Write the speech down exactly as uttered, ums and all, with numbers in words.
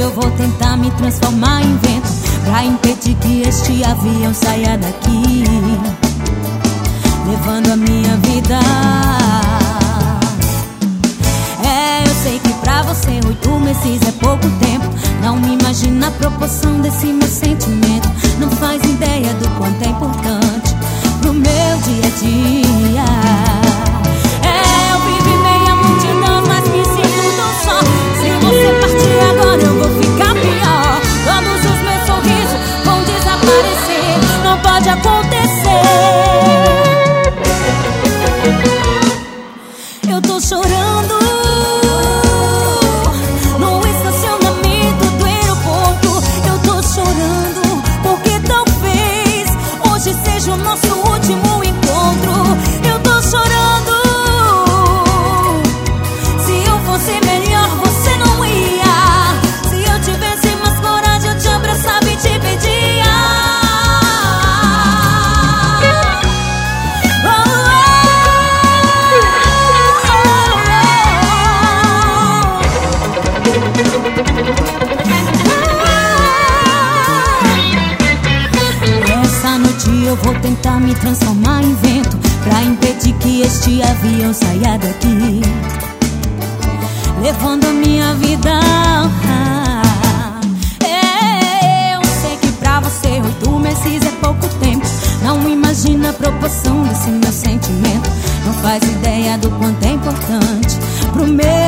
eu vou tentar me transformar em vento pra impedir que este avião saia daqui, levando a minha vida. É, eu sei que pra você oito meses é pouco tempo. Não imagina a proporção desse meu sentimento. Não faz ideia do quanto é importante pro meu dia a dia. É, eu vivo em meio a multidão, mas me sinto tão só. Se você partir agora eu vou ficar pior. Todos os meus sorrisos vão desaparecer. Não pode acontecer. Eu tô chorando no estacionamento do aeroporto. Eu tô chorando porque talvez hoje seja o nosso último encontro. Eu tô chorando. Se eu fosse melhor você não ia. Se eu tivesse mais coragem eu te abraçava e te pedia. Oh, oh, essa noite eu vou tentar me transformar em vento pra impedir que este avião saia daqui, levando a minha vida. É, eu sei que pra você oito meses é pouco tempo. Não imagina a proporção desse meu sentimento. Não faz ideia do quanto é importante pro meu